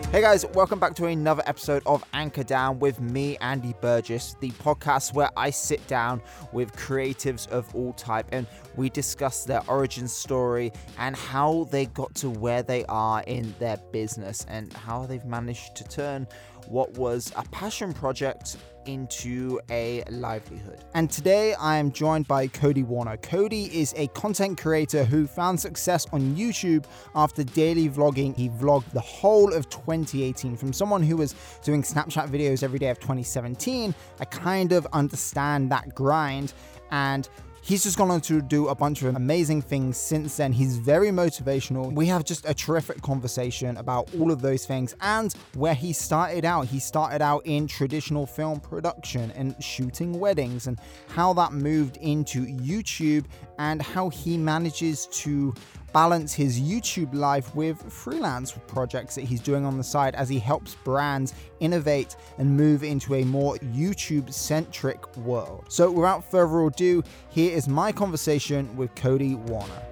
Hey guys, welcome back to another episode of Anchor Down with me, Andy Burgess, the podcast where I sit down with creatives of all type and we discuss their origin story and how they got to where they are in their business and how they've managed to turn what was a passion project into a livelihood. And today I am joined by Cody Warner. Cody is a content creator who found success on YouTube after daily vlogging. He vlogged the whole of 2018. From someone who was doing Snapchat videos every day of 2017, I kind of understand that grind, and he's just gone on to do a bunch of amazing things since then. He's very motivational. We have just a terrific conversation about all of those things and where he started out. He started out in traditional film production and shooting weddings, and how that moved into YouTube and how he manages to balance his YouTube life with freelance projects that he's doing on the side as he helps brands innovate and move into a more YouTube-centric world. So without further ado, here is my conversation with Cody Warner.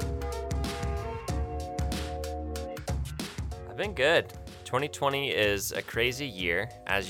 I've been good. 2020 is a crazy year, as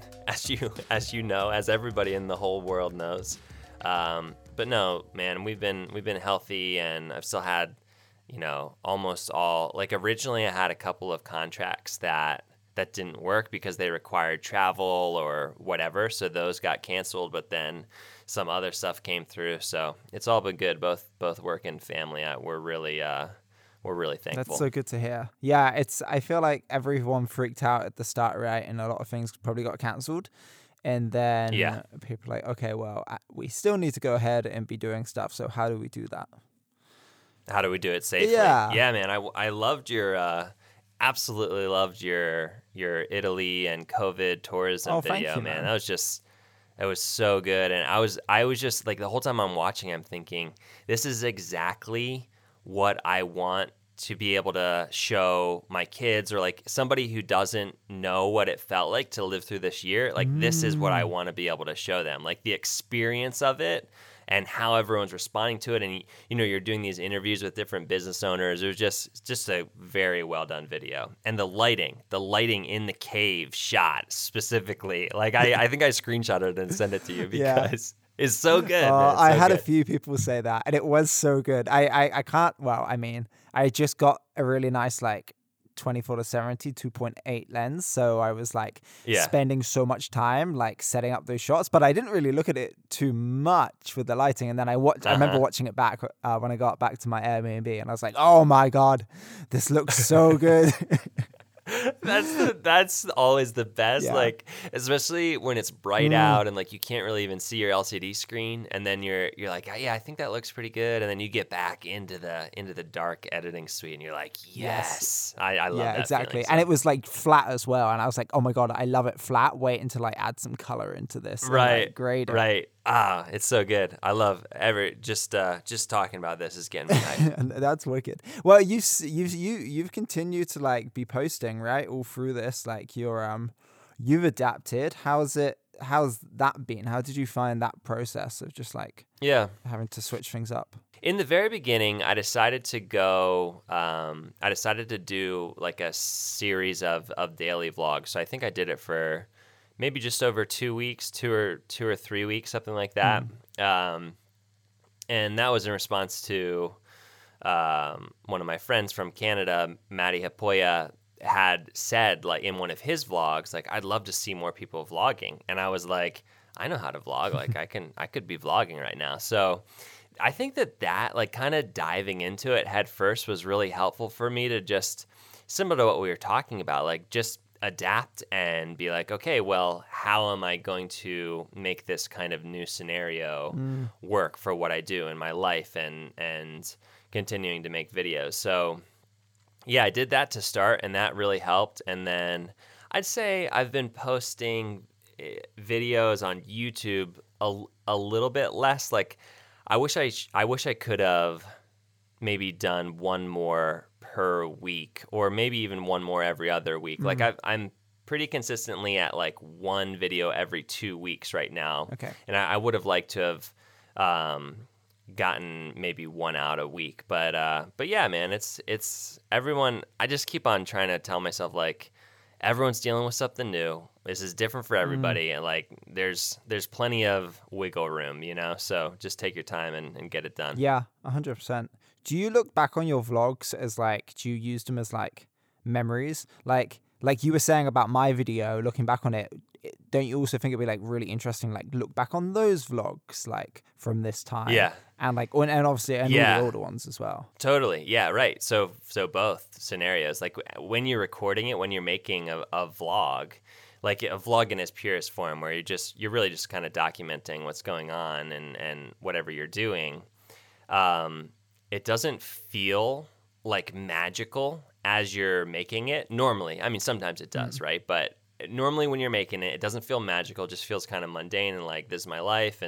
everybody in the whole world knows. But no, man, we've been healthy, and I've still had, almost all, like originally I had a couple of contracts that didn't work because they required travel or whatever. So those got canceled, but then some other stuff came through. So it's all been good, both work and family. We're really thankful. That's so good to hear. Yeah, I feel like everyone freaked out at the start, right? And a lot of things probably got canceled. And then people are like, okay, well, we still need to go ahead and be doing stuff. So how do we do that? How do we do it safely? Yeah, man. I loved absolutely loved your Italy and COVID tourism video, thank you, man. It was so good. And I was just like, the whole time I'm watching, I'm thinking, this is exactly what I want to be able to show my kids, or like somebody who doesn't know what it felt like to live through this year. Like, this is what I want to be able to show them, like the experience of it and how everyone's responding to it. And, you're doing these interviews with different business owners. It was just a very well done video. And the lighting in the cave shot specifically, like I think I screenshotted it and sent it to you because it's so good. I had a few people say that, and it was so good. I can't, well, I mean, I just got a really nice, like, 24-70 2.8 lens, so I was like spending so much time like setting up those shots, but I didn't really look at it too much with the lighting. And then I remember watching it back when I got back to my Airbnb, and I was like, oh my god, this looks so good. That's always the best, like, especially when it's bright out and like you can't really even see your LCD screen, and then you're like, I think that looks pretty good, and then you get back into the dark editing suite and you're like, yes. I love that exactly feeling, so. And it was like flat as well, and I was like, oh my god, I love it flat. Wait until I add some color into this, right? Great, right. It's so good. I love just talking about this is getting me hyped. That's wicked. Well, you've continued to like be posting, right, all through this. Like you've adapted. How's that been? How did you find that process of just like having to switch things up? In the very beginning, I decided to go. I decided to do like a series of daily vlogs. So I think I did it for maybe just over 2 weeks, two or 3 weeks, something like that. And that was in response to one of my friends from Canada, Matty Hapoya, had said, like, in one of his vlogs, like, I'd love to see more people vlogging. And I was like, I know how to vlog. Like, I could be vlogging right now. So I think that like kind of diving into it head first was really helpful for me to just, similar to what we were talking about, like just adapt and be like, okay, well, how am I going to make this kind of new scenario work for what I do in my life and continuing to make videos. So yeah, I did that to start, and that really helped. And then I'd say I've been posting videos on YouTube a little bit less. Like I wish I could have maybe done one more per week, or maybe even one more every other week. Like I'm pretty consistently at like one video every 2 weeks right now. Okay. And I would have liked to have gotten maybe one out a week. But yeah, man, it's everyone. I just keep on trying to tell myself, like, everyone's dealing with something new. This is different for everybody, and like there's plenty of wiggle room, you know. So just take your time and get it done. Yeah, 100%. Do you look back on your vlogs as like, do you use them as like memories? Like you were saying about my video, looking back on it, don't you also think it'd be like really interesting, like look back on those vlogs like from this time? Yeah. And like, and obviously, and all the older ones as well. Totally. Yeah, right. So both scenarios, like when you're recording it, when you're making a vlog, like a vlog in its purest form, where you're really just kind of documenting what's going on and whatever you're doing. It doesn't feel like magical as you're making it. Normally, I mean, sometimes it does, right? But normally when you're making it, it doesn't feel magical. It just feels kind of mundane and like, this is my life.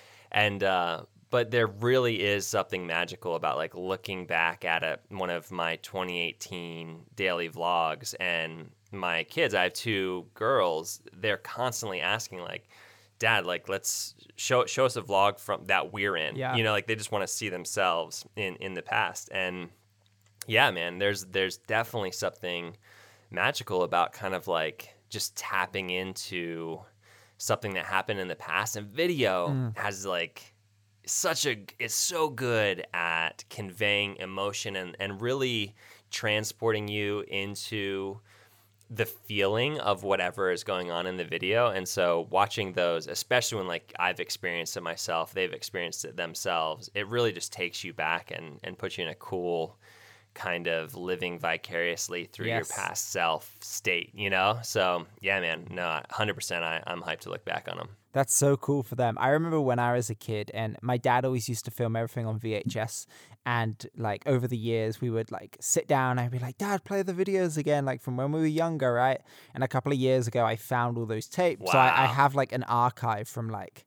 But there really is something magical about like looking back at one of my 2018 daily vlogs, and my kids, I have 2 girls, they're constantly asking like, Dad, like let's show us a vlog from that we're in. Yeah. You know, like they just want to see themselves in the past. And yeah, man, there's definitely something magical about kind of like just tapping into something that happened in the past. And video has like it's so good at conveying emotion and really transporting you into the feeling of whatever is going on in the video. And so watching those, especially when like I've experienced it myself, they've experienced it themselves, it really just takes you back and puts you in a cool kind of living vicariously through your past self state, you know? So yeah, man, no, 100% I'm hyped to look back on them. That's so cool for them. I remember when I was a kid, and my dad always used to film everything on VHS. And like over the years, we would like sit down and I'd be like, Dad, play the videos again, like from when we were younger, right? And a couple of years ago, I found all those tapes. Wow. So I have like an archive from like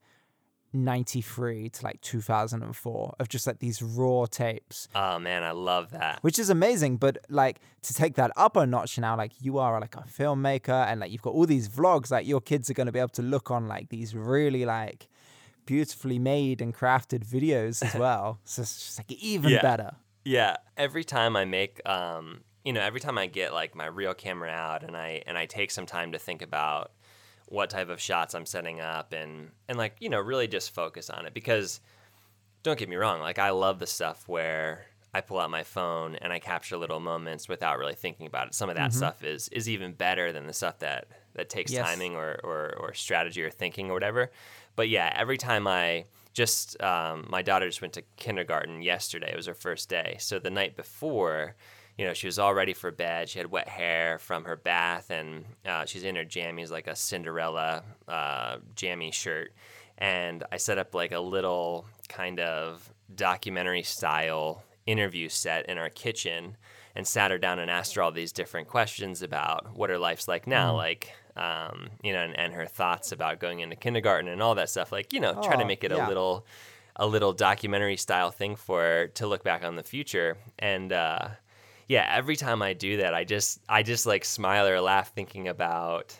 93 to like 2004 of just like these raw tapes. Oh man, I love that. Which is amazing, but like to take that up a notch now, like you are like a filmmaker and like you've got all these vlogs, like your kids are going to be able to look on like these really like beautifully made and crafted videos as well. So it's just like even better. Yeah. Every time I make, every time I get like my real camera out and I take some time to think about what type of shots I'm setting up and like, really just focus on it, because don't get me wrong, like I love the stuff where I pull out my phone and I capture little moments without really thinking about it. Some of that stuff is even better than the stuff that takes timing or strategy or thinking or whatever. But yeah, every time my daughter just went to kindergarten yesterday. It was her first day. So the night before, she was all ready for bed. She had wet hair from her bath, and she's in her jammies, like a Cinderella jammy shirt. And I set up like a little kind of documentary style interview set in our kitchen and sat her down and asked her all these different questions about what her life's like now, like, and her thoughts about going into kindergarten and all that stuff. Like, try to make it a little documentary style thing for her to look back on the future. And, every time I do that, I just like smile or laugh thinking about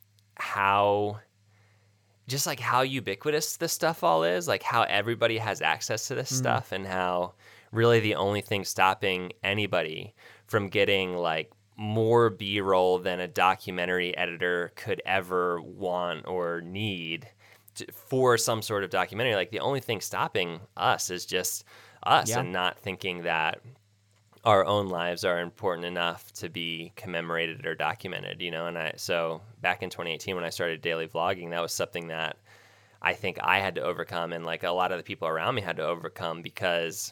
how ubiquitous this stuff all is, like how everybody has access to this stuff, and how really the only thing stopping anybody from getting like more B-roll than a documentary editor could ever want or need for some sort of documentary. Like the only thing stopping us is just us and not thinking that our own lives are important enough to be commemorated or documented, And so back in 2018, when I started daily vlogging, that was something that I think I had to overcome, and like a lot of the people around me had to overcome, because,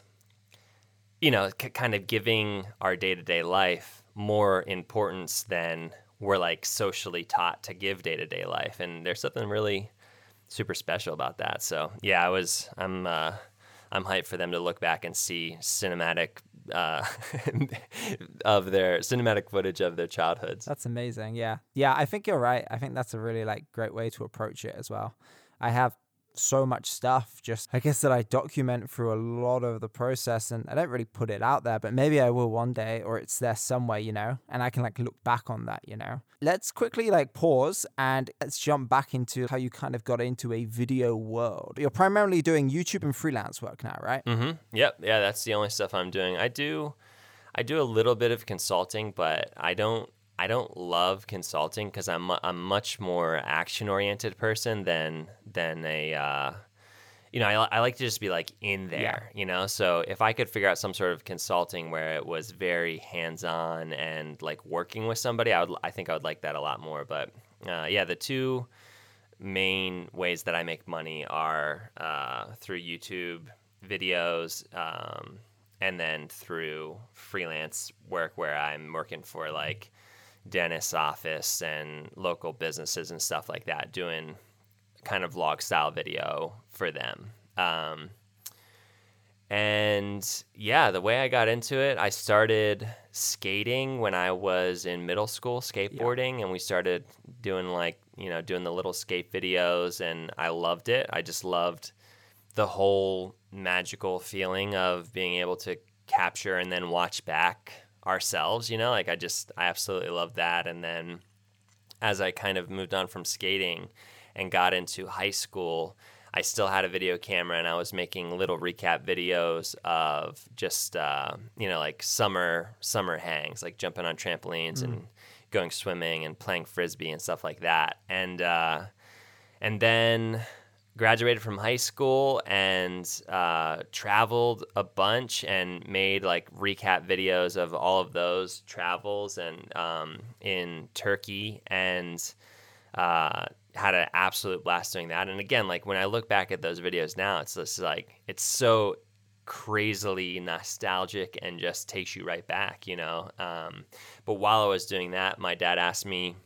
kind of giving our day-to-day life more importance than we're like socially taught to give day-to-day life. And there's something really super special about that. So yeah, I'm hyped for them to look back and see cinematic footage of their childhoods. That's amazing. Yeah, I think you're right. I think that's a really like great way to approach it as well. I have so much stuff just I guess that I document through a lot of the process, and I don't really put it out there, but maybe I will one day, or it's there somewhere, and I can like look back on that. Let's quickly like pause and let's jump back into how you kind of got into a video world. You're primarily doing YouTube and freelance work now, right? Yep. Yeah, that's the only stuff I'm doing. I do a little bit of consulting, but I don't I don't love consulting because I'm a much more action oriented person than a I like to just be like in there, So if I could figure out some sort of consulting where it was very hands on and like working with somebody, I think I would like that a lot more. But the two main ways that I make money are through YouTube videos, and then through freelance work where I'm working for like dentist's office and local businesses and stuff like that, doing kind of vlog style video for them. The way I got into it, I started skating when I was in middle school, skateboarding, and we started doing doing the little skate videos, and I loved it. I just loved the whole magical feeling of being able to capture and then watch back ourselves, I absolutely loved that. And then as I kind of moved on from skating and got into high school, I still had a video camera, and I was making little recap videos of just like summer hangs, like jumping on trampolines and going swimming and playing frisbee and stuff like that. And then graduated from high school and traveled a bunch and made like recap videos of all of those travels, and in Turkey, and had an absolute blast doing that. And again, like when I look back at those videos now, it's just like, it's so crazily nostalgic and just takes you right back, But while I was doing that, my dad asked me,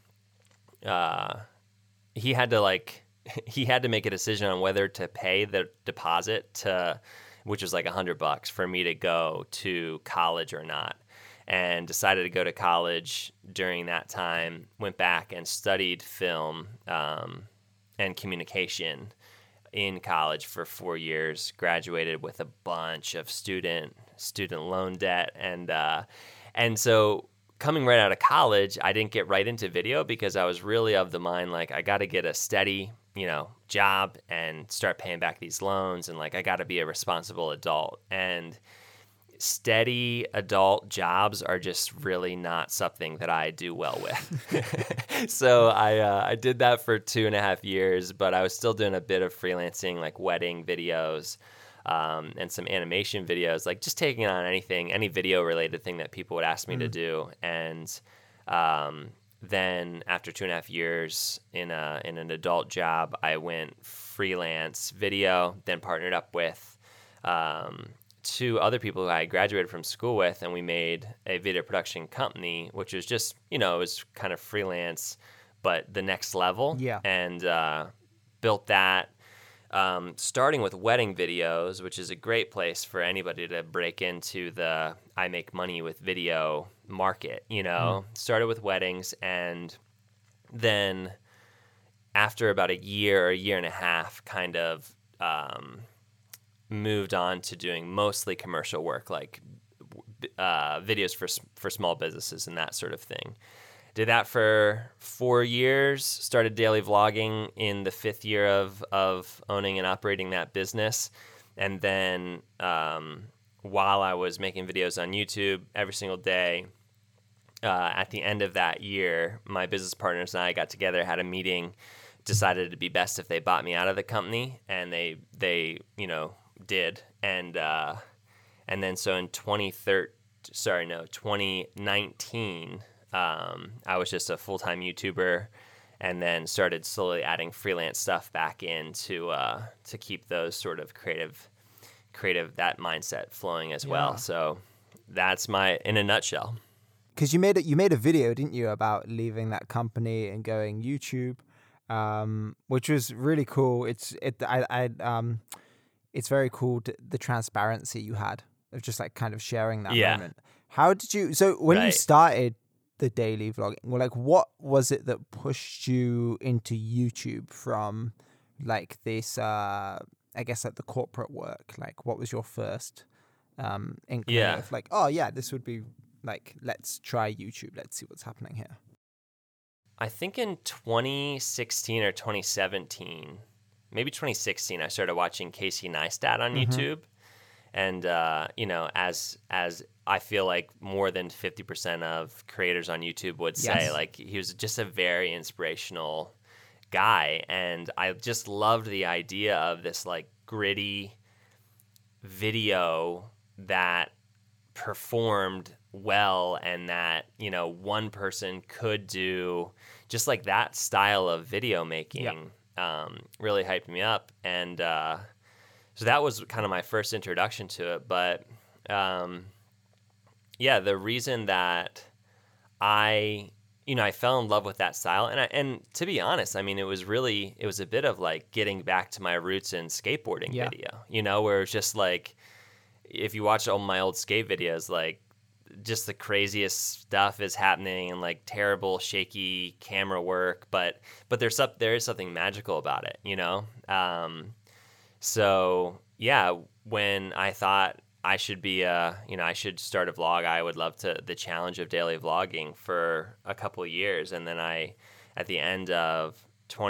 he had to make a decision on whether to pay the deposit which was like $100 for me to go to college or not. And decided to go to college during that time, went back and studied film and communication in college for 4 years, graduated with a bunch of student loan debt. And so coming right out of college, I didn't get right into video because I was really of the mind, like, I got to get a steady, job and start paying back these loans. And like, I got to be a responsible adult. And steady adult jobs are just really not something that I do well with. So I did that for 2.5 years, but I was still doing a bit of freelancing, like wedding videos, and some animation videos, like just taking on any video related thing that people would ask me to do. And then after 2.5 years in an adult job, I went freelance video, then partnered up with two other people who I graduated from school with, and we made a video production company, which was just, it was kind of freelance, but the next level. Yeah. And built that, starting with wedding videos, which is a great place for anybody to break into the I make money with video market, Started with weddings, and then after about a year and a half, kind of moved on to doing mostly commercial work, like videos for small businesses and that sort of thing. Did that for 4 years, started daily vlogging in the 5th year of owning and operating that business. And then while I was making videos on YouTube every single day, at the end of that year, my business partners and I got together, had a meeting, decided it'd be best if they bought me out of the company, and they did. And then so in 2019, I was just a full-time YouTuber, and then started slowly adding freelance stuff back in to keep those sort of creative that mindset flowing as well. So that's in a nutshell. Because you made a video, didn't you, about leaving that company and going YouTube, which was really cool. It's very cool, the transparency you had of just like kind of sharing that moment. How did you? So when you started the daily vlogging, like what was it that pushed you into YouTube from like this? I guess like the corporate work. Like, what was your first inkling of like, oh yeah, this would be like, let's try YouTube. Let's see what's happening here. I think in 2016 or 2017, maybe 2016, I started watching Casey Neistat on YouTube. And as I feel like more than 50% of creators on YouTube would say, Yes. like, he was just a very inspirational guy. And I just loved the idea of this like gritty video that performed well, and that one person could do just like that style of video making. Really hyped me up. And so that was kind of my first introduction to it. But the reason that I fell in love with that style, and to be honest, I mean, it was a bit of like getting back to my roots in skateboarding video, where it's just like, if you watch all my old skate videos, like, just the craziest stuff is happening, and like terrible shaky camera work, but there is something magical about it, so yeah, when I thought I should be I should start a vlog, I would love the challenge of daily vlogging for a couple of years. And then at the end of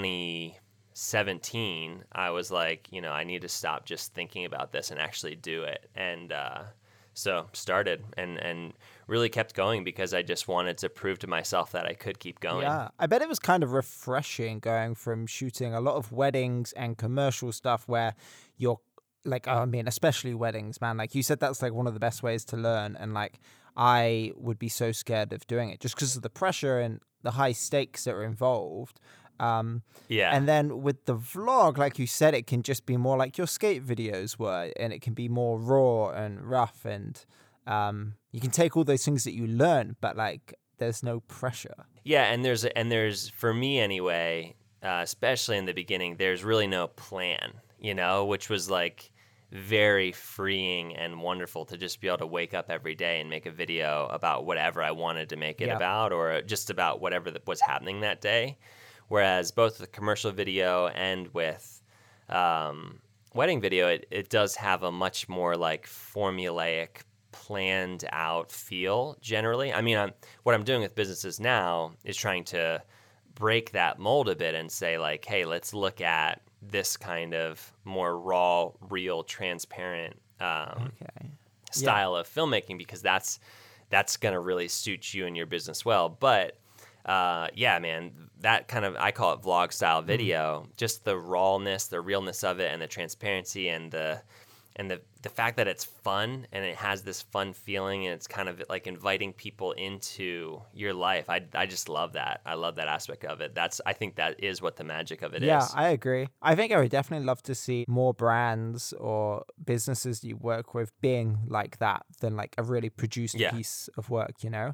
2017, I was like, I need to stop just thinking about this and actually do it. And so started and really kept going, because I just wanted to prove to myself that I could keep going. Yeah, I bet it was kind of refreshing going from shooting a lot of weddings and commercial stuff where you're like, I mean, especially weddings, man. Like you said, that's like one of the best ways to learn. And like, I would be so scared of doing it just because of the pressure and the high stakes that are involved. And then with the vlog, like you said, it can just be more like your skate videos were, and it can be more raw and rough, and you can take all those things that you learn, but like there's no pressure. Yeah, and there's for me anyway, especially in the beginning, there's really no plan, which was like very freeing and wonderful to just be able to wake up every day and make a video about whatever I wanted to make it about, or just about whatever was happening that day. Whereas both with commercial video and with wedding video, it does have a much more like formulaic, planned out feel generally. I mean, what I'm doing with businesses now is trying to break that mold a bit and say like, hey, let's look at this kind of more raw, real, transparent style of filmmaking, because that's going to really suit you and your business well. But man, that kind of, I call it vlog style video, just the rawness, the realness of it, and the transparency, and the fact that it's fun and it has this fun feeling, and it's kind of like inviting people into your life. I just love that. I love that aspect of it. I think that is what the magic of it is. Yeah, I agree. I think I would definitely love to see more brands or businesses you work with being like that than like a really produced piece of work,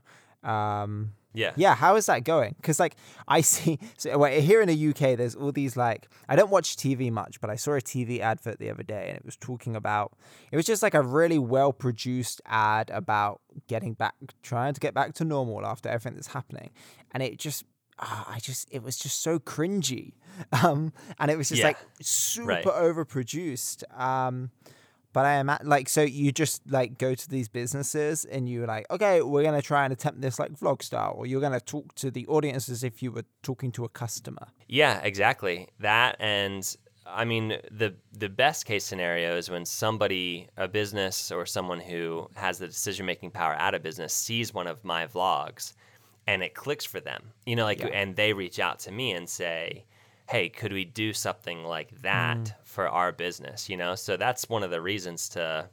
Yeah, how is that going? Because like I see, here in the UK, there's all these like, I don't watch TV much, but I saw a TV advert the other day, and it was talking about, it was just like a really well produced ad about trying to get back to normal after everything that's happening, and it just, it was just so cringy, and it was just like super overproduced. But I am like, so you just like go to these businesses and you're like, okay, we're going to try and attempt this like vlog style, or you're going to talk to the audience as if you were talking to a customer. Yeah, exactly. That, and I mean, the best case scenario is when somebody, a business or someone who has the decision-making power at a business, sees one of my vlogs and it clicks for them, and they reach out to me and say, hey, could we do something like that for our business? So that's one of the reasons to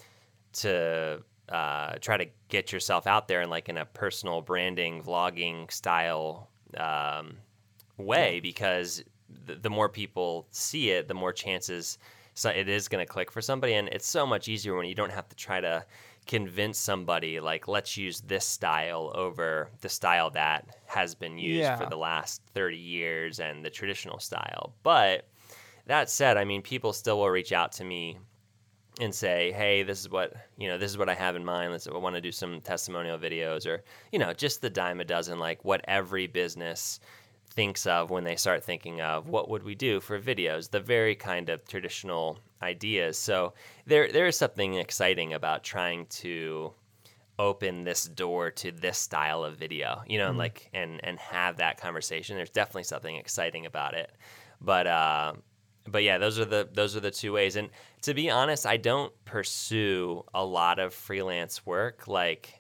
try to get yourself out there in a personal branding, vlogging style way, because the more people see it, the more chances it is going to click for somebody. And it's so much easier when you don't have to try to convince somebody like, let's use this style over the style that has been used for the last 30 years and the traditional style. But that said, I mean, people still will reach out to me and say, hey, this is what I have in mind. I want to do some testimonial videos, or, just the dime a dozen, like what every business thinks of when they start thinking of what would we do for videos, the very kind of traditional ideas. So there is something exciting about trying to open this door to this style of video, and have that conversation. There's definitely something exciting about it. But yeah, those are the two ways. And to be honest, I don't pursue a lot of freelance work. Like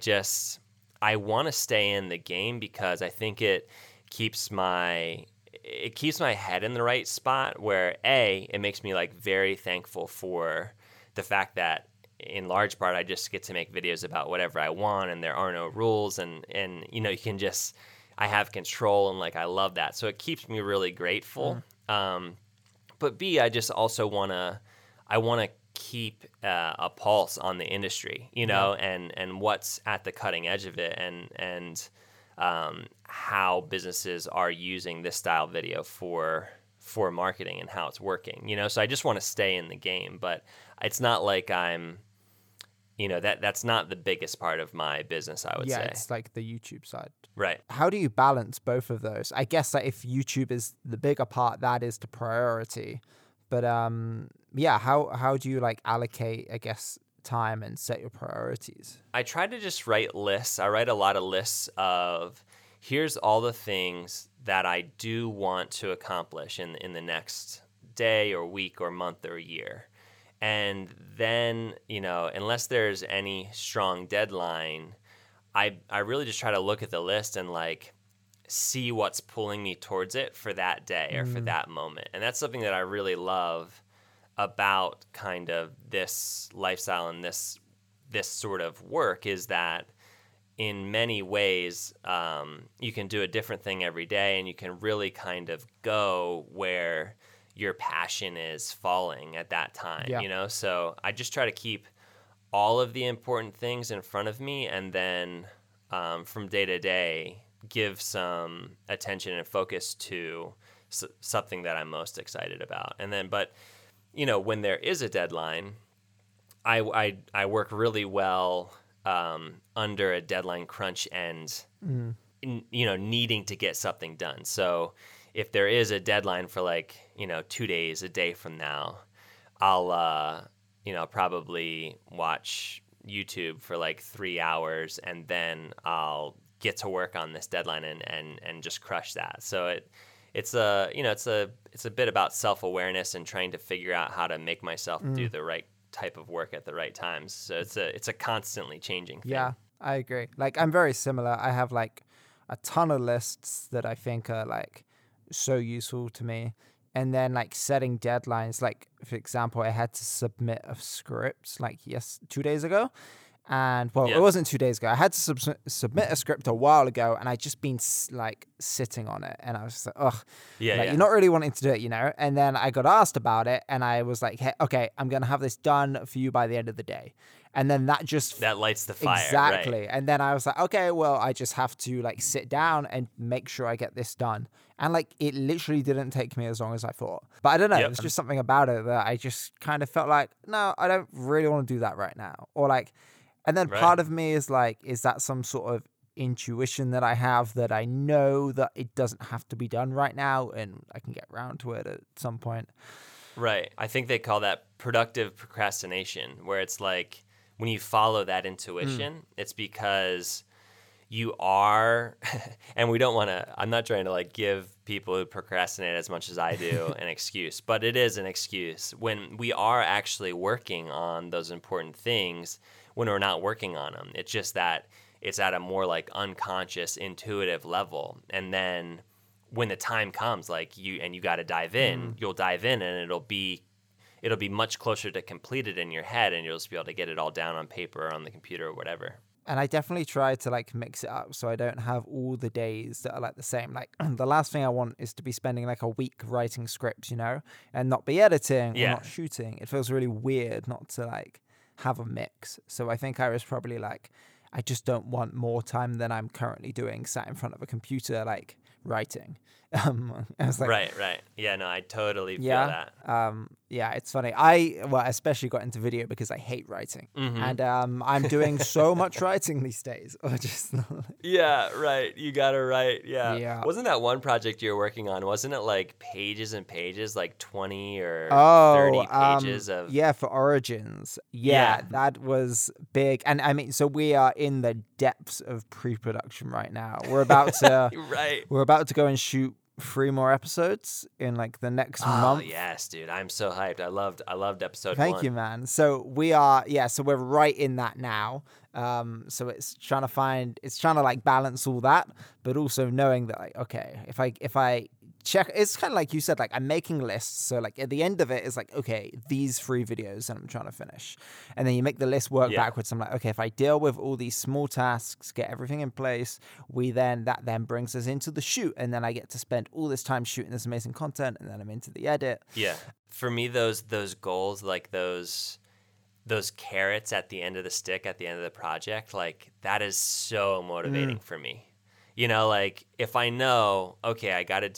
I want to stay in the game because I think it keeps my head in the right spot where it makes me like very thankful for the fact that in large part I just get to make videos about whatever I want and there are no rules and you can just I have control and like I love that. So it keeps me really grateful. But B, I just also want to keep a pulse on the industry, and what's at the cutting edge of it and how businesses are using this style video for marketing and how it's working, So I just want to stay in the game, but it's not like I'm, that's not the biggest part of my business, I would say. Yeah, it's like the YouTube side. Right. How do you balance both of those? I guess that if YouTube is the bigger part, that is the priority. But how do you like allocate, I guess, time and set your priorities? I try to just write lists. I write a lot of lists of here's all the things that I do want to accomplish in the next day or week or month or year. And then, unless there's any strong deadline, I really just try to look at the list and like see what's pulling me towards it for that day or for that moment. And that's something that I really love about kind of this lifestyle and this sort of work is that in many ways you can do a different thing every day and you can really kind of go where your passion is falling at that time, So I just try to keep all of the important things in front of me and then from day to day give some attention and focus to something that I'm most excited about. And then, but, when there is a deadline, I work really well under a deadline crunch and, needing to get something done. So if there is a deadline for like, 2 days, a day from now, I'll, probably watch YouTube for like 3 hours and then I'll get to work on this deadline and just crush that. So it's a bit about self-awareness and trying to figure out how to make myself do the right type of work at the right times. So it's a constantly changing thing. Yeah, I agree. Like I'm very similar. I have like a ton of lists that I think are like so useful to me. And then like setting deadlines, like for example, I had to submit a script like 2 days ago. And it wasn't 2 days ago. I had to submit a script a while ago, and I'd just been like sitting on it, and I was just like, ugh, you're not really wanting to do it, And then I got asked about it, and I was like, hey, okay, I'm gonna have this done for you by the end of the day. And then that lights the fire. Exactly. Right. And then I was like, okay, well, I just have to like sit down and make sure I get this done. And like it literally didn't take me as long as I thought. But I don't know, it was just something about it that I just kind of felt like, no, I don't really want to do that right now. Or like, and then part of me is like, is that some sort of intuition that I have that I know that it doesn't have to be done right now and I can get around to it at some point? Right. I think they call that productive procrastination, where it's like when you follow that intuition, it's because you are, and we don't want to, I'm not trying to like give people who procrastinate as much as I do an excuse, but it is an excuse when we are actually working on those important things when we're not working on them. It's just that it's at a more like unconscious, intuitive level. And then when the time comes, like you got to dive in, you'll dive in and it'll be much closer to completed in your head and you'll just be able to get it all down on paper or on the computer or whatever. And I definitely try to like mix it up so I don't have all the days that are like the same. Like the last thing I want is to be spending like a week writing scripts, and not be editing or not shooting. It feels really weird not to like have a mix. So I think I was probably like, I just don't want more time than I'm currently doing sat in front of a computer like writing. I was like, right. Yeah, no, I totally feel that. Yeah, it's funny. I especially got into video because I hate writing, and I'm doing so much writing these days. Or just yeah, right. You gotta write. Yeah. Wasn't that one project you were working on? Wasn't it like pages and pages, like 20 or 30 pages of? Yeah, for Origins. Yeah, that was big. And I mean, so we are in the depths of pre-production right now. We're about to right. We're about to go and shoot 3 more episodes in like the next Oh month. yes, dude. I'm so hyped. I loved episode Thank 1. you, man. So we are, so we're right in that now. So it's trying to like balance all that, but also knowing that like, okay, if I check, it's kind of like you said, like I'm making lists. So like at the end of it is like, okay, these 3 videos and I'm trying to finish. And then you make the list work backwards. I'm like, okay, if I deal with all these small tasks, get everything in place, that then brings us into the shoot. And then I get to spend all this time shooting this amazing content. And then I'm into the edit. Yeah. For me, those goals, like those carrots at the end of the stick, at the end of the project, like that is so motivating for me. You know, like if I know, okay, I got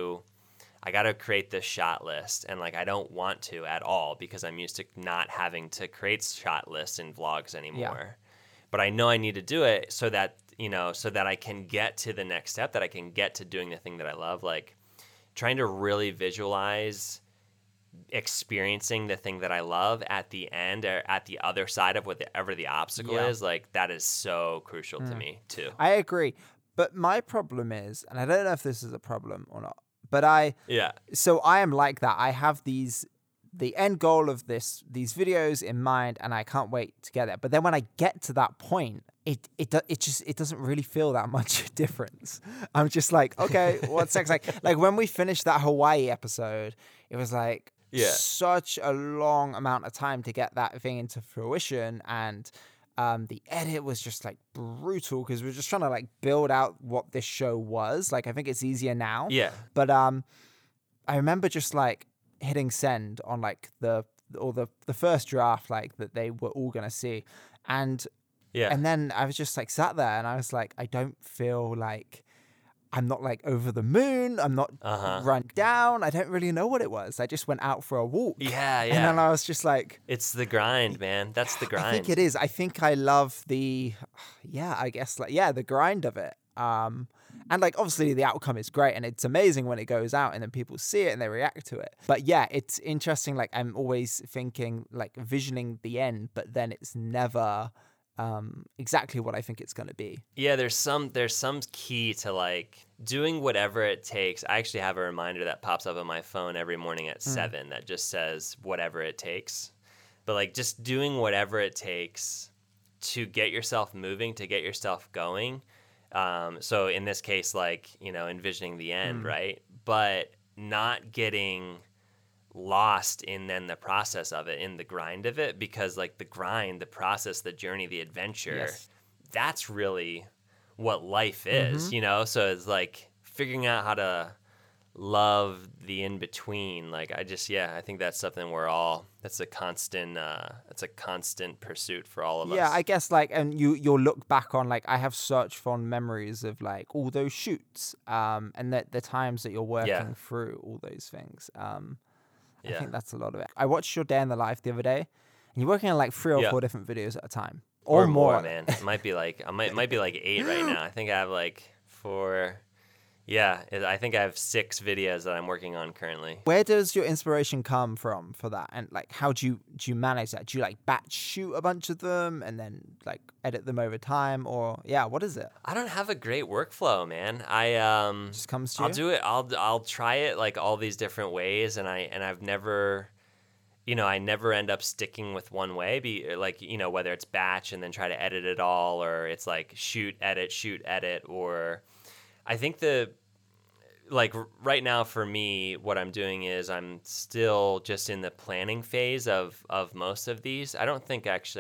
to create this shot list, and like I don't want to at all because I'm used to not having to create shot lists in vlogs anymore. But I know I need to do it so that, so that I can get to the next step, that I can get to doing the thing that I love, like trying to really visualize experiencing the thing that I love at the end or at the other side of whatever the obstacle is, like that is so crucial to me too. I agree. But my problem is, and I don't know if this is a problem or not, but so I am like that. I have the end goal of these videos in mind, and I can't wait to get there. But then when I get to that point, it doesn't really feel that much difference. I'm just like, okay, what's next? Like when we finished that Hawaii episode, it was like such a long amount of time to get that thing into fruition, and the edit was just like brutal because we were just trying to like build out what this show was. Like I think it's easier now. Yeah. But I remember just like hitting send on like the first draft, like that they were all gonna see, and then I was just like sat there and I was like, I don't feel like I'm not like over the moon. I'm not run down. I don't really know what it was. I just went out for a walk. Yeah. And then I was just like, it's the grind, man. That's the grind. I think it is. I think I love the grind of it. And like obviously the outcome is great and it's amazing when it goes out and then people see it and they react to it. But yeah, it's interesting. Like I'm always thinking like visioning the end, but then it's never exactly what I think it's going to be. Yeah, there's some key to like doing whatever it takes. I actually have a reminder that pops up on my phone every morning at 7 that just says whatever it takes. But like just doing whatever it takes to get yourself moving, to get yourself going. So in this case, like, envisioning the end, right? But not getting lost in then the process of it, in the grind of it, because like the grind, the process, the journey, the adventure, that's really what life is, So it's like figuring out how to love the in between. Like I think that's something that's a constant pursuit for all of us. Yeah, I guess like, and you'll look back on like, I have such fond memories of like all those shoots, and the times that you're working through all those things. I think that's a lot of it. I watched your day in the life the other day, and you're working on like 3 or 4 different videos at a time, or more, man. It might be like 8 right now. I think I have like 4. Yeah, I think I have 6 videos that I'm working on currently. Where does your inspiration come from for that? And like, how do you manage that? Do you like batch shoot a bunch of them and then like edit them over time, or what is it? I don't have a great workflow, man. I just comes to I'll you? do it. I'll try it like all these different ways, and I've never, I never end up sticking with one way. Whether it's batch and then try to edit it all, or it's like shoot, edit, or I think right now for me, what I'm doing is I'm still just in the planning phase of most of these. I don't think actually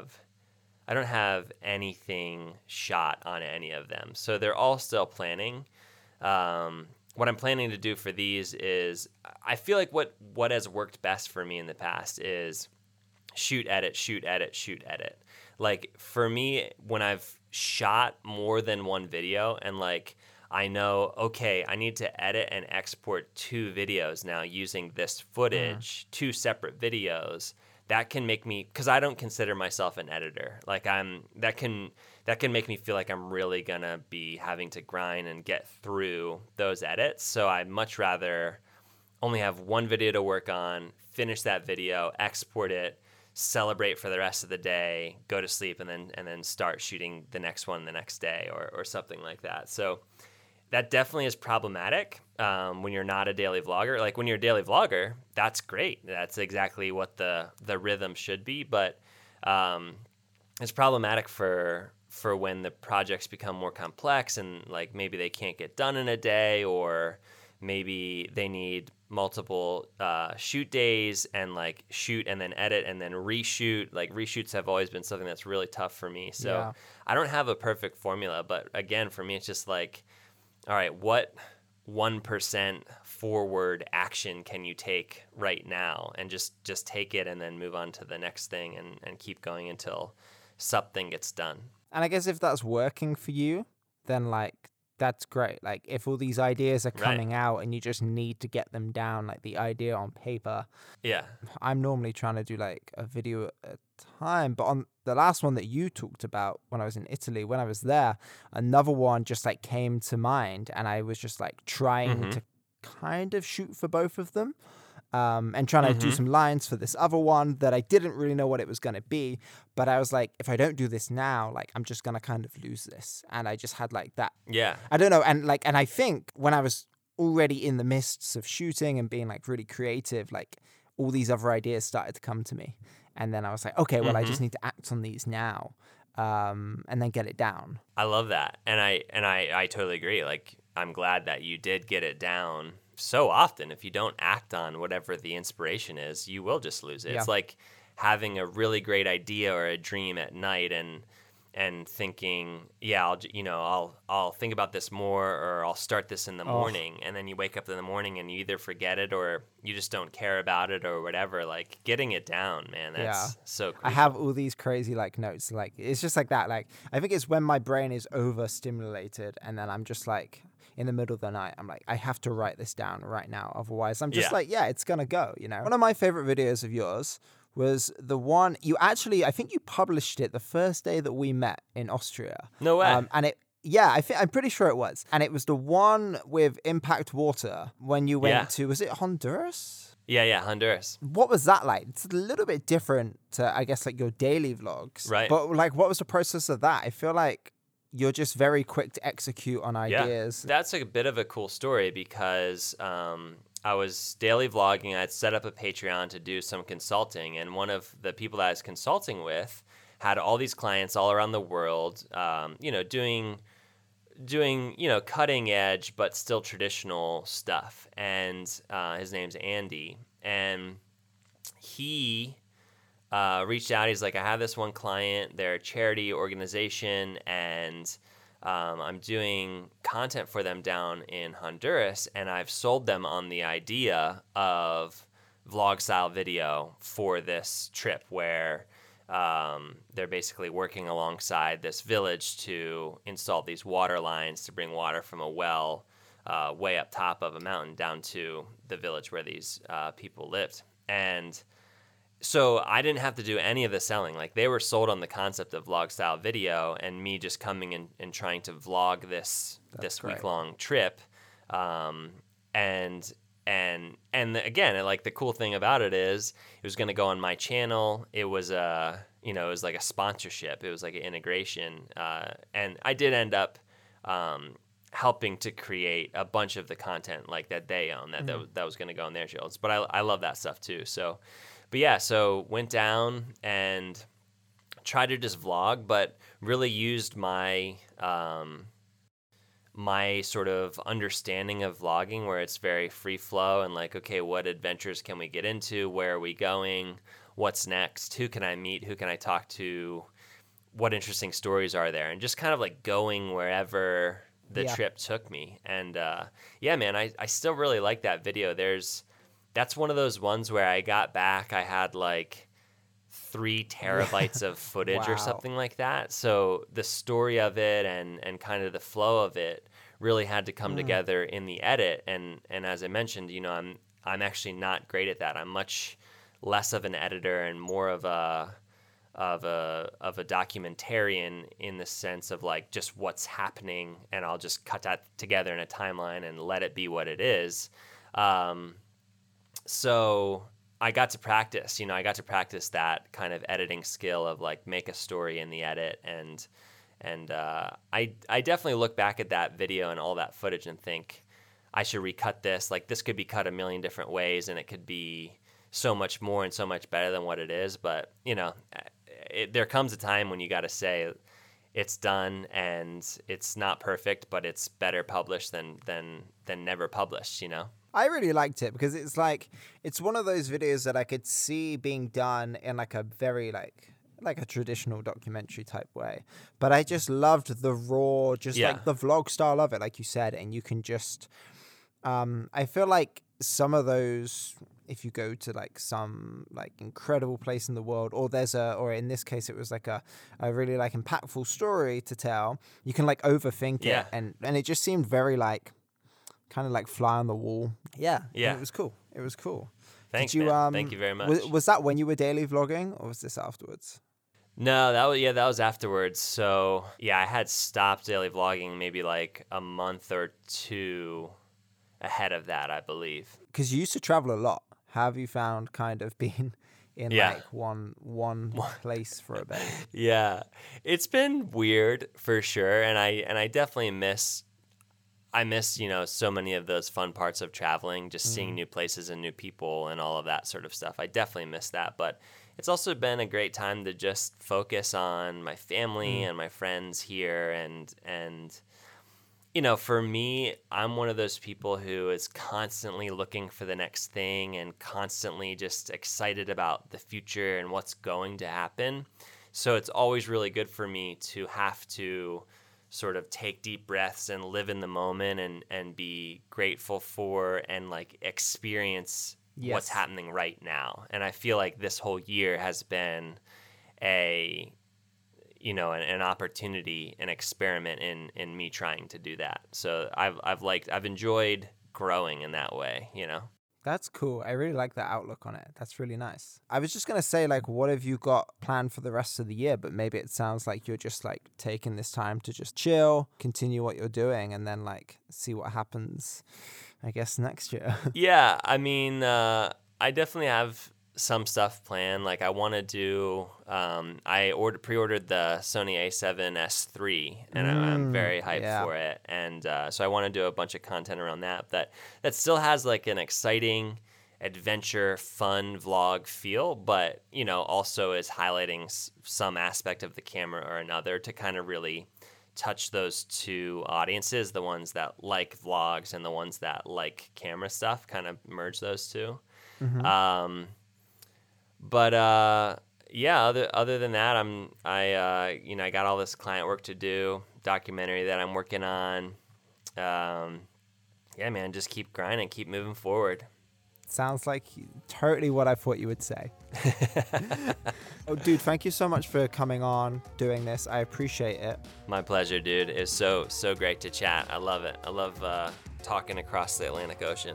I don't have anything shot on any of them. So they're all still planning. What I'm planning to do for these is, I feel like what has worked best for me in the past is shoot, edit. Like for me, when I've shot more than one video and like, I know, okay, I need to edit and export 2 videos now using this footage, 2 separate videos. That can make me, because I don't consider myself an editor. Like that can make me feel like I'm really gonna be having to grind and get through those edits. So I'd much rather only have one video to work on, finish that video, export it, celebrate for the rest of the day, go to sleep, and then start shooting the next one the next day or something like that. So that definitely is problematic when you're not a daily vlogger. Like when you're a daily vlogger, that's great. That's exactly what the rhythm should be. But it's problematic for when the projects become more complex and like maybe they can't get done in a day, or maybe they need multiple shoot days and like shoot and then edit and then reshoot. Like reshoots have always been something that's really tough for me. So Yeah. I don't have a perfect formula, but again, for me, it's just like, all right, what 1% forward action can you take right now, and just take it and then move on to the next thing and keep going until something gets done. And I guess if that's working for you, then like that's great. Like if all these ideas are Right. coming out and you just need to get them down, like the idea on paper. Yeah. I'm normally trying to do like a video at a time, but on the last one that you talked about when I was in Italy, when I was there, another one just like came to mind, and I was just like trying to kind of shoot for both of them. And trying to do some lines for this other one that I didn't really know what it was going to be. But I was like, if I don't do this now, like I'm just going to kind of lose this. And I just had like that. Yeah. I don't know. And I think when I was already in the midst of shooting and being like really creative, like all these other ideas started to come to me. And then I was like, okay, well, I just need to act on these now, and then get it down. I love that. And I totally agree. Like, I'm glad that you did get it down. So often, if you don't act on whatever the inspiration is, you will just lose it. Yeah. It's like having a really great idea or a dream at night and thinking, yeah, I'll think about this more, or I'll start this in the morning, and then you wake up in the morning and you either forget it or you just don't care about it or whatever. Like getting it down, man, that's so crucial. I have all these crazy like notes. Like it's just like that. Like I think it's when my brain is overstimulated, and then I'm just like in the middle of the night, I'm like, I have to write this down right now. Otherwise, I'm just like, it's gonna go. You know. One of my favorite videos of yours was the one you actually, I think you published it the first day that we met in Austria. No way. And it, I'm pretty sure it was. And it was the one with Impact Water when you went to, was it Honduras? Yeah, Honduras. What was that like? It's a little bit different to, I guess, like your daily vlogs. Right. But like, what was the process of that? I feel like you're just very quick to execute on ideas. Yeah, that's a bit of a cool story because I was daily vlogging. I'd set up a Patreon to do some consulting, and one of the people that I was consulting with had all these clients all around the world, doing cutting edge but still traditional stuff. And his name's Andy, and he reached out. He's like, I have this one client. They're a charity organization, and I'm doing content for them down in Honduras, and I've sold them on the idea of vlog-style video for this trip where they're basically working alongside this village to install these water lines to bring water from a well way up top of a mountain down to the village where these people lived. And so I didn't have to do any of the selling. Like they were sold on the concept of vlog style video, and me just coming in and trying to vlog this week-long trip. And again, like the cool thing about it is it was going to go on my channel. It was it was like a sponsorship. It was like an integration. And I did end up helping to create a bunch of the content like that they own that was going to go on their channels. But I love that stuff too. So went down and tried to just vlog, but really used my my sort of understanding of vlogging, where it's very free flow and like, okay, what adventures can we get into? Where are we going? What's next? Who can I meet? Who can I talk to? What interesting stories are there? And just kind of like going wherever the trip took me. And man, I still really like that video. That's one of those ones where I got back, I had like 3 terabytes of footage or something like that. So the story of it and kind of the flow of it really had to come together in the edit. And as I mentioned, I'm actually not great at that. I'm much less of an editor and more of a documentarian in the sense of like just what's happening, and I'll just cut that together in a timeline and let it be what it is. So I got to practice that kind of editing skill of like make a story in the edit and And I definitely look back at that video and all that footage and think I should recut this. Like, this could be cut a million different ways, and it could be so much more and so much better than what it is. But, you know, there comes a time when you got to say it's done and it's not perfect, but it's better published than never published, you know? I really liked it because it's like, it's one of those videos that I could see being done in like a very like a traditional documentary type way. But I just loved the raw, like the vlog style of it, like you said. And you can just, I feel like some of those, if you go to like some like incredible place in the world, or in this case, it was like a really like impactful story to tell, you can like overthink it. And it just seemed very like, kind of like fly on the wall. Yeah. It was cool. Thanks, man. Thank you very much. Was that when you were daily vlogging, or was this afterwards? No, that was afterwards. So yeah, I had stopped daily vlogging maybe like a month or two ahead of that, I believe. Because you used to travel a lot. Have you found kind of being in like one place for a bit? Yeah, it's been weird for sure, and I definitely miss, you know, so many of those fun parts of traveling, just seeing new places and new people and all of that sort of stuff. I definitely miss that, but it's also been a great time to just focus on my family and my friends here. And, you know, for me, I'm one of those people who is constantly looking for the next thing and constantly just excited about the future and what's going to happen. So it's always really good for me to have to sort of take deep breaths and live in the moment and be grateful for and like experience what's happening right now. And I feel like this whole year has been an opportunity, an experiment in me trying to do that. So I've enjoyed growing in that way, you know? That's cool. I really like that outlook on it. That's really nice. I was just going to say, like, what have you got planned for the rest of the year? But maybe it sounds like you're just like taking this time to just chill, continue what you're doing, and then like see what happens, I guess, next year. Yeah. I mean, I definitely have some stuff planned. Like I want to do, I pre-ordered the Sony A7S III, and I'm very hyped for it. And so I want to do a bunch of content around that still has like an exciting adventure, fun vlog feel, but, you know, also is highlighting some aspect of the camera or another to kind of really touch those two audiences, the ones that like vlogs and the ones that like camera stuff, kind of merge those two. But other than that, I got all this client work to do, documentary that I'm working on. Man, just keep grinding, keep moving forward. Sounds like totally what I thought you would say. Oh, dude, thank you so much for coming on, doing this. I appreciate it. My pleasure, dude. It's so great to chat. I love it. I love talking across the Atlantic Ocean.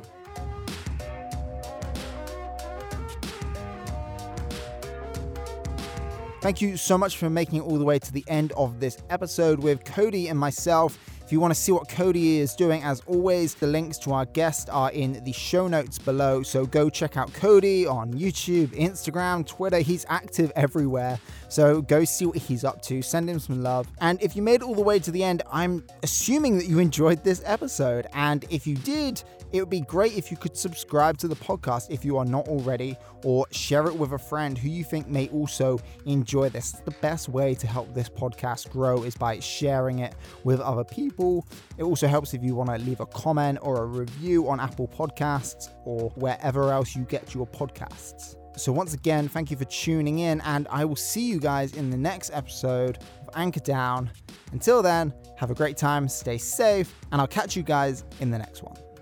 Thank you so much for making it all the way to the end of this episode with Cody and myself. If you want to see what Cody is doing, as always, the links to our guest are in the show notes below. So go check out Cody on YouTube, Instagram, Twitter. He's active everywhere. So go see what he's up to. Send him some love. And if you made it all the way to the end, I'm assuming that you enjoyed this episode. And if you did, it would be great if you could subscribe to the podcast if you are not already, or share it with a friend who you think may also enjoy this. The best way to help this podcast grow is by sharing it with other people. It also helps if you want to leave a comment or a review on Apple Podcasts or wherever else you get your podcasts. So once again, thank you for tuning in, and I will see you guys in the next episode of Anchor Down. Until then, have a great time, stay safe, and I'll catch you guys in the next one.